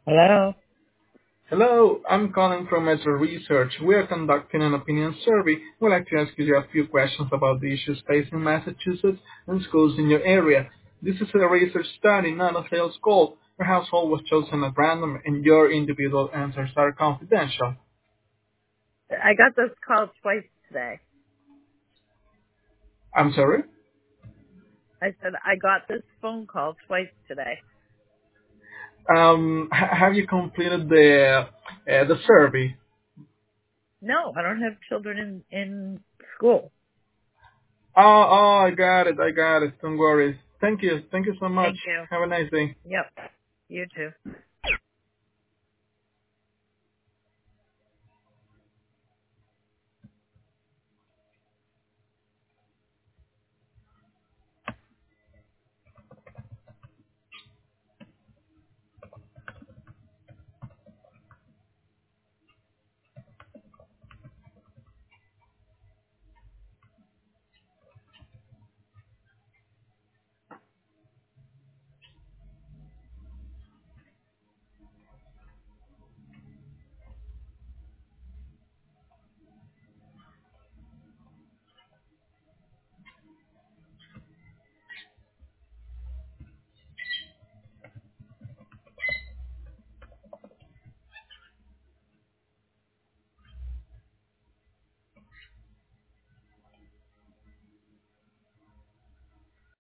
Hello. Hello, I'm calling from Ezra Research. We are conducting an opinion survey. We'd like to ask you a few questions about the issues facing Massachusetts and schools in your area. This is a research study, not a sales call. Your household was chosen at random and your individual answers are confidential. I got this call twice today. I'm sorry? I said I got this phone call twice today. Have you completed the survey? No, I don't have children in school. Oh, I got it. Don't worry. Thank you so much. Thank you. Have a nice day. Yep. You too.